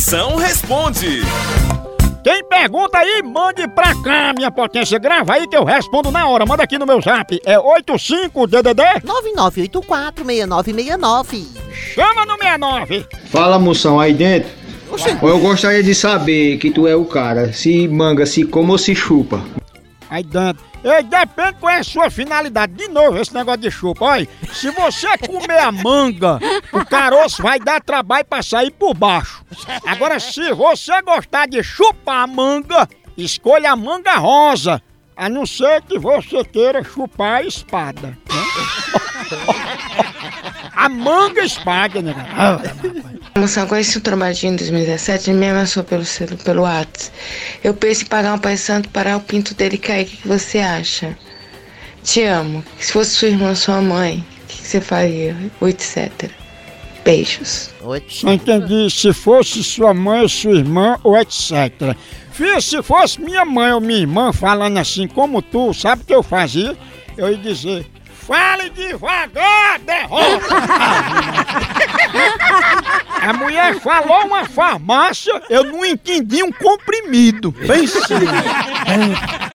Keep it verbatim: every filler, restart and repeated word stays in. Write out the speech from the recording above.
Moção responde. Quem pergunta aí, mande pra cá, minha potência. Grava aí que eu respondo na hora. Manda aqui no meu zap. É oitenta e cinco D D D nove nove oito quatro seis nove seis nove. Chama no sessenta e nove. Fala, moção, aí dentro. Oxê. Eu gostaria de saber que tu é o cara. Se manga, se come ou se chupa. Aí dentro. Ei, depende qual é a sua finalidade. De novo, esse negócio de chupa. Olha, se você comer a manga, o caroço vai dar trabalho pra sair por baixo. Agora, se você gostar de chupar a manga, escolha a manga rosa. A não ser que você queira chupar a espada. Né? A manga espada, né? Moção, eu conheci o Trombadinho em dois mil e dezessete, ele me ameaçou pelo, celu- pelo WhatsApp. Eu penso em pagar um pai santo para o pinto dele cair. O que, que você acha? Te amo. Se fosse sua irmã, sua mãe, o que, que você faria? Ou etcétera. Beijos. Não entendi se fosse sua mãe ou sua irmã ou etcétera. Filha, se fosse minha mãe ou minha irmã falando assim como tu, sabe o que eu fazia? Eu ia dizer, fale devagar, derrota! A mulher falou uma farmácia, eu não entendi um comprimido. Bem sim.